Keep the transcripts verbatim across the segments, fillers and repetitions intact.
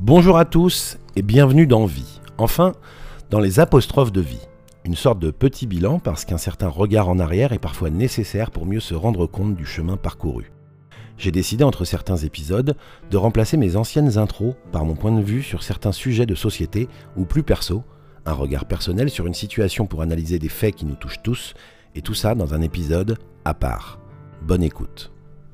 Bonjour à tous et bienvenue dans Vie, enfin dans les apostrophes de vie. Une sorte de petit bilan parce qu'un certain regard en arrière est parfois nécessaire pour mieux se rendre compte du chemin parcouru. J'ai décidé entre certains épisodes de remplacer mes anciennes intros par mon point de vue sur certains sujets de société ou plus perso, un regard personnel sur une situation pour analyser des faits qui nous touchent tous, et tout ça dans un épisode à part. Bonne écoute.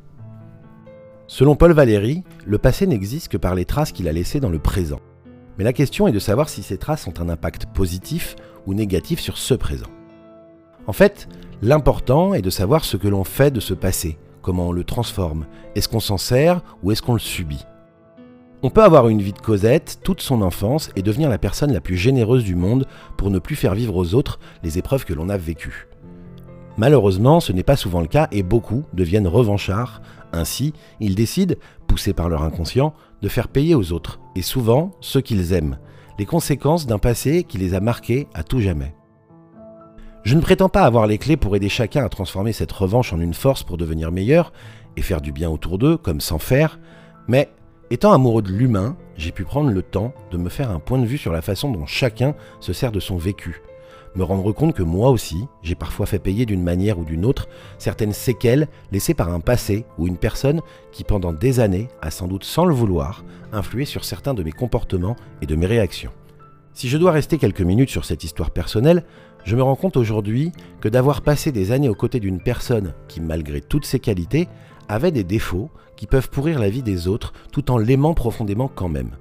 Selon Paul Valéry, le passé n'existe que par les traces qu'il a laissées dans le présent. Mais la question est de savoir si ces traces ont un impact positif ou négatif sur ce présent. En fait, l'important est de savoir ce que l'on fait de ce passé, comment on le transforme, est-ce qu'on s'en sert ou est-ce qu'on le subit. On peut avoir une vie de Cosette toute son enfance et devenir la personne la plus généreuse du monde pour ne plus faire vivre aux autres les épreuves que l'on a vécues. Malheureusement, ce n'est pas souvent le cas et beaucoup deviennent revanchards. Ainsi, ils décident, poussés par leur inconscient, de faire payer aux autres, et souvent ceux qu'ils aiment, les conséquences d'un passé qui les a marqués à tout jamais. Je ne prétends pas avoir les clés pour aider chacun à transformer cette revanche en une force pour devenir meilleur et faire du bien autour d'eux, comme sans faire, mais étant amoureux de l'humain, j'ai pu prendre le temps de me faire un point de vue sur la façon dont chacun se sert de son vécu. Me rendre compte que moi aussi, j'ai parfois fait payer d'une manière ou d'une autre certaines séquelles laissées par un passé ou une personne qui pendant des années a sans doute sans le vouloir influé sur certains de mes comportements et de mes réactions. Si je dois rester quelques minutes sur cette histoire personnelle, je me rends compte aujourd'hui que d'avoir passé des années aux côtés d'une personne qui, malgré toutes ses qualités, avait des défauts qui peuvent pourrir la vie des autres tout en l'aimant profondément quand même.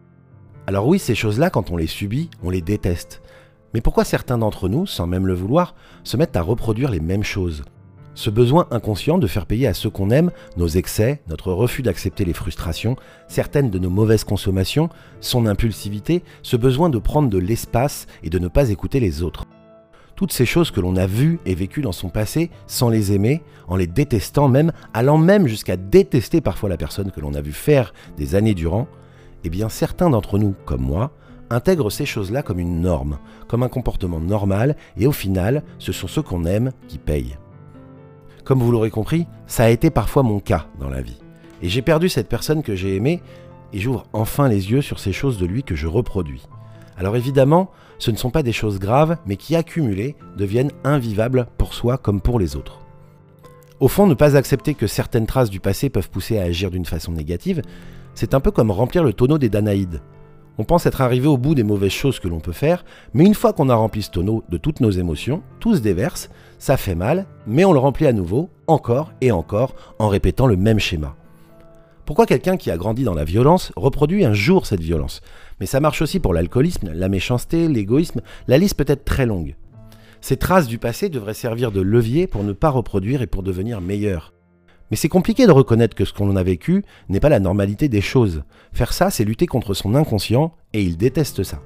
Alors oui, ces choses-là, quand on les subit, on les déteste. Mais pourquoi certains d'entre nous, sans même le vouloir, se mettent à reproduire les mêmes choses ? Ce besoin inconscient de faire payer à ceux qu'on aime nos excès, notre refus d'accepter les frustrations, certaines de nos mauvaises consommations, son impulsivité, ce besoin de prendre de l'espace et de ne pas écouter les autres. Toutes ces choses que l'on a vues et vécues dans son passé sans les aimer, en les détestant même, allant même jusqu'à détester parfois la personne que l'on a vu faire des années durant, eh bien certains d'entre nous, comme moi, intègrent ces choses-là comme une norme, comme un comportement normal, et au final, ce sont ceux qu'on aime qui payent. Comme vous l'aurez compris, ça a été parfois mon cas dans la vie. Et j'ai perdu cette personne que j'ai aimée, et j'ouvre enfin les yeux sur ces choses de lui que je reproduis. Alors évidemment, ce ne sont pas des choses graves, mais qui accumulées deviennent invivables pour soi comme pour les autres. Au fond, ne pas accepter que certaines traces du passé peuvent pousser à agir d'une façon négative, c'est un peu comme remplir le tonneau des Danaïdes. On pense être arrivé au bout des mauvaises choses que l'on peut faire, mais une fois qu'on a rempli ce tonneau de toutes nos émotions, tout se déverse, ça fait mal, mais on le remplit à nouveau, encore et encore, en répétant le même schéma. Pourquoi quelqu'un qui a grandi dans la violence reproduit un jour cette violence ? Mais ça marche aussi pour l'alcoolisme, la méchanceté, l'égoïsme, la liste peut être très longue. Ces traces du passé devraient servir de levier pour ne pas reproduire et pour devenir meilleur. Mais c'est compliqué de reconnaître que ce qu'on a vécu n'est pas la normalité des choses. Faire ça, c'est lutter contre son inconscient, et il déteste ça.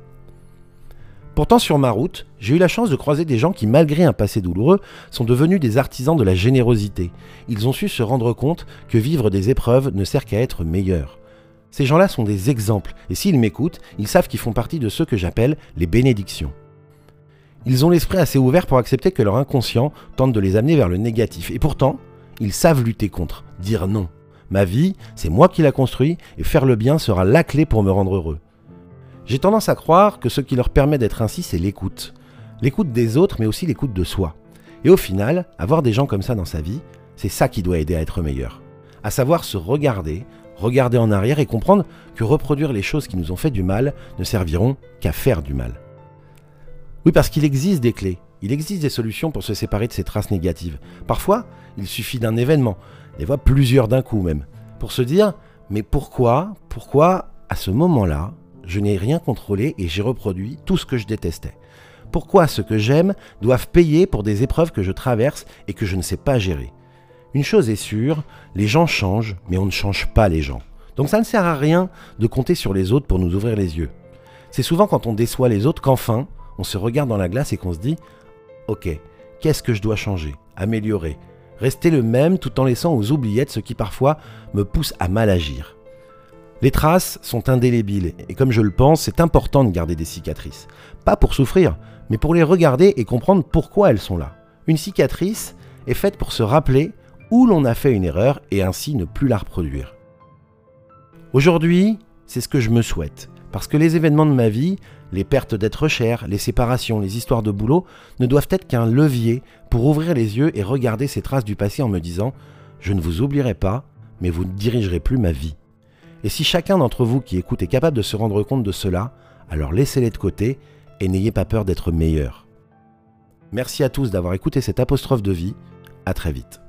Pourtant, sur ma route, j'ai eu la chance de croiser des gens qui, malgré un passé douloureux, sont devenus des artisans de la générosité. Ils ont su se rendre compte que vivre des épreuves ne sert qu'à être meilleur. Ces gens-là sont des exemples, et s'ils m'écoutent, ils savent qu'ils font partie de ceux que j'appelle les bénédictions. Ils ont l'esprit assez ouvert pour accepter que leur inconscient tente de les amener vers le négatif, et pourtant, ils savent lutter contre, dire non. Ma vie, c'est moi qui la construis, et faire le bien sera la clé pour me rendre heureux. J'ai tendance à croire que ce qui leur permet d'être ainsi, c'est l'écoute. L'écoute des autres, mais aussi l'écoute de soi. Et au final, avoir des gens comme ça dans sa vie, c'est ça qui doit aider à être meilleur. À savoir se regarder, regarder en arrière et comprendre que reproduire les choses qui nous ont fait du mal ne serviront qu'à faire du mal. Oui, parce qu'il existe des clés. Il existe des solutions pour se séparer de ces traces négatives. Parfois, il suffit d'un événement, des fois plusieurs d'un coup même, pour se dire « mais pourquoi, pourquoi à ce moment-là, je n'ai rien contrôlé et j'ai reproduit tout ce que je détestais ? Pourquoi ceux que j'aime doivent payer pour des épreuves que je traverse et que je ne sais pas gérer ? Une chose est sûre, les gens changent, mais on ne change pas les gens. Donc ça ne sert à rien de compter sur les autres pour nous ouvrir les yeux. C'est souvent quand on déçoit les autres qu'enfin, on se regarde dans la glace et qu'on se dit « ok, qu'est-ce que je dois changer, améliorer ?» Rester le même tout en laissant aux oubliettes ce qui parfois me pousse à mal agir. Les traces sont indélébiles et comme je le pense, c'est important de garder des cicatrices. Pas pour souffrir, mais pour les regarder et comprendre pourquoi elles sont là. Une cicatrice est faite pour se rappeler où l'on a fait une erreur et ainsi ne plus la reproduire. Aujourd'hui, C'est ce que je me souhaite. Parce que les événements de ma vie, les pertes d'êtres chers, les séparations, les histoires de boulot, ne doivent être qu'un levier pour ouvrir les yeux et regarder ces traces du passé en me disant « Je ne vous oublierai pas, mais vous ne dirigerez plus ma vie ». Et si chacun d'entre vous qui écoute est capable de se rendre compte de cela, alors laissez-les de côté et n'ayez pas peur d'être meilleur. Merci à tous d'avoir écouté cette apostrophe de vie. À très vite.